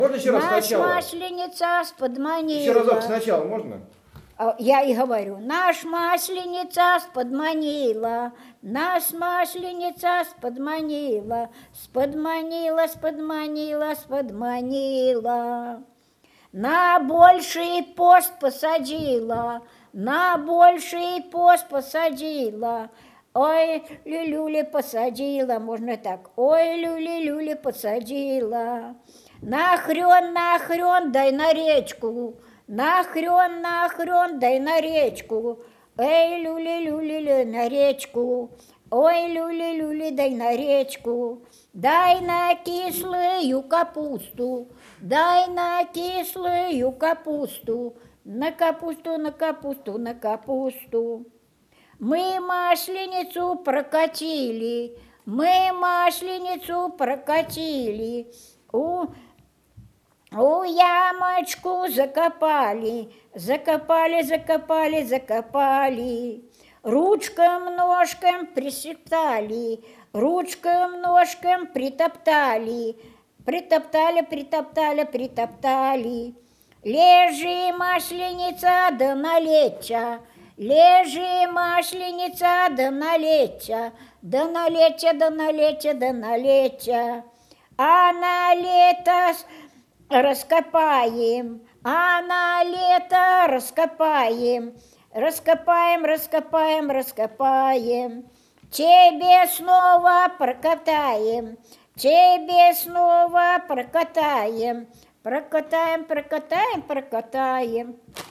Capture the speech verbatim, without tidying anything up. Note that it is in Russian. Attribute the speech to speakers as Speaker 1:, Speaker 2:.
Speaker 1: Можно еще раз
Speaker 2: Нас
Speaker 1: сначала?
Speaker 2: масленица сподманила.
Speaker 1: Еще разок сначала можно?
Speaker 2: Я и говорю, наш масленица сподманила, нас масленица сподманила, сподманила, сподманила, сподманила. На больший пост посадила, на больший пост посадила. Ой, люлюли посадила, можно так. Ой, люли-люли посадила. Нахрен, нахрен, дай на речку. Нахрен, нахрен, дай на речку. Эй, люли-люли, на речку. Ой, люли-люли, дай на речку. Дай на кислую капусту. Дай на кислую капусту. На капусту, на капусту, на капусту. Мы масленицу прокатили, мы масленицу прокатили, у, у ямочку закопали, закопали, закопали, закопали, ручкам, ножкам присептали, ручкам, ножкам притоптали, притоптали, притоптали, притоптали. Лежи, масленица, да налеча, лежи, масленица, да налеча, да налеча, да налеча, да налеча. А на лето раскопаем, а на лето раскопаем, раскопаем, раскопаем, раскопаем. Тебе снова прокатаем, тебе снова прокатаем, прокатаем, прокатаем, прокатаем.